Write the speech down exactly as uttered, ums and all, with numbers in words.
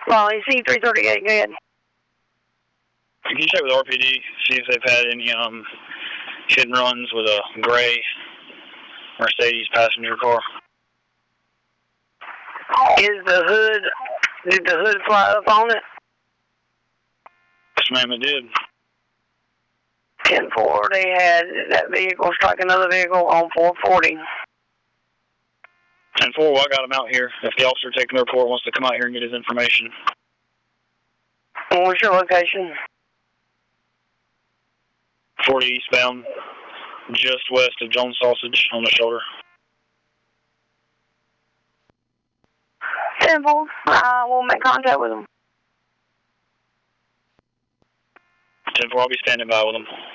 Well, you see three thirty-eight, go ahead. Can you check with R P D, see if they've had any um hit and runs with a gray Mercedes passenger car? Is the hood, did the hood fly up on it? Yes, ma'am, it did. ten four, they had that vehicle strike another vehicle on four forty. ten four, well, I got him out here. If the officer taking the report wants to come out here and get his information. What's your location? forty eastbound, just west of Jones Sausage on the shoulder. ten four, uh, we'll make contact with them. ten four, I'll be standing by with them.